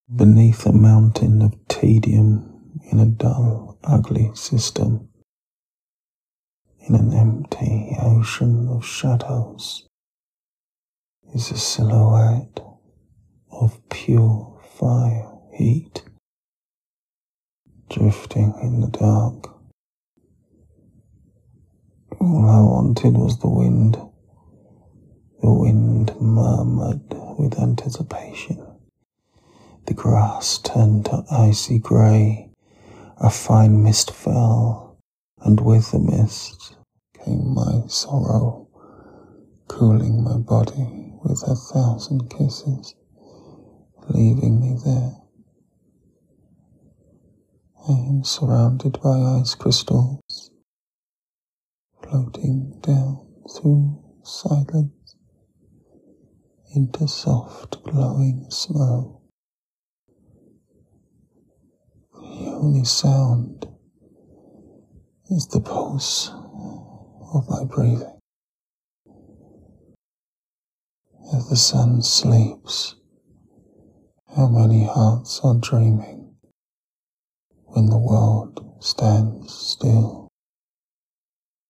Beneath a mountain of tedium, in a dull, ugly system, in an empty ocean of shadows, is a silhouette of pure fire heat, drifting in the dark. All I wanted was the wind. The wind murmured with anticipation. The grass turned to icy grey. A fine mist fell, and with the mist came my sorrow, cooling my body with 1,000 kisses, leaving me there. I am surrounded by ice crystals, floating down through silence into soft glowing snow. The only sound is the pulse of my breathing. As the sun sleeps, how many hearts are dreaming when the world stands still?